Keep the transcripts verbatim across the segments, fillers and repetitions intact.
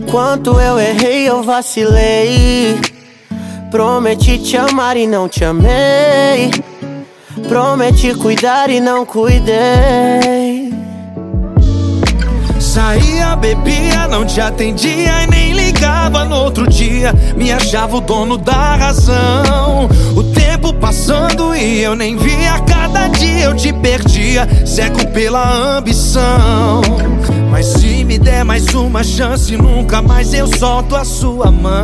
quanto eu errei, eu vacilei. Prometi te amar e não te amei. Prometi cuidar e não cuidei. Saía, bebia, não te atendia e nem ligava no outro dia. Me achava o dono da razão. O tempo passando e eu nem via. Cada dia eu te perdia, cego pela ambição. Mas se me der mais uma chance, nunca mais eu solto a sua mão.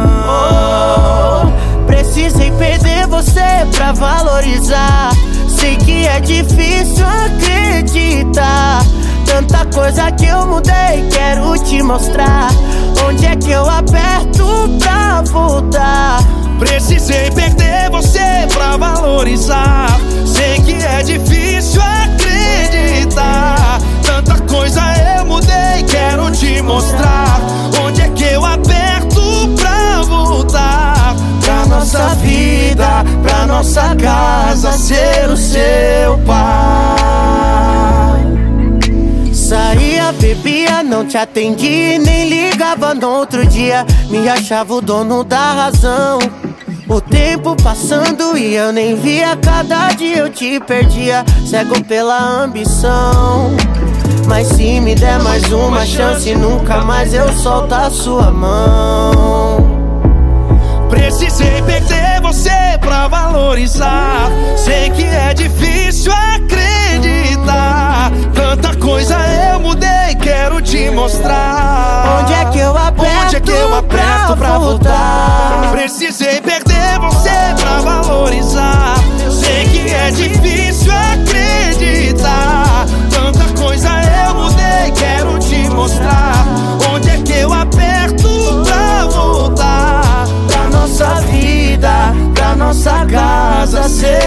Oh, precisei perder você pra valorizar. Sei que é difícil acreditar. Tanta coisa que eu mudei, quero te mostrar. Onde é que eu aperto pra voltar? Precisei perder você pra valorizar. Sei que é difícil acreditar. Tanta coisa eu mudei, quero te mostrar. Onde é que eu aperto pra voltar? Pra nossa vida, pra nossa casa, ser o seu pai. Saía, bebia, não te atendi, nem ligava no outro dia. Me achava o dono da razão. O tempo passando e eu nem via. Cada dia eu te perdia, cego pela ambição. Mas se me der mais uma chance, nunca mais eu solto a sua mão. Precisei perder você pra valorizar. Sei que é difícil acreditar. Tanta coisa eu mudei, quero te mostrar. Onde é que eu aperto, Onde é que eu aperto pra, pra voltar? Precisei perder você pra valorizar. Sei que é difícil acreditar. Tanta coisa eu mudei, quero te mostrar. Onde é que eu aperto pra voltar? Pra nossa vida, pra nossa casa, ser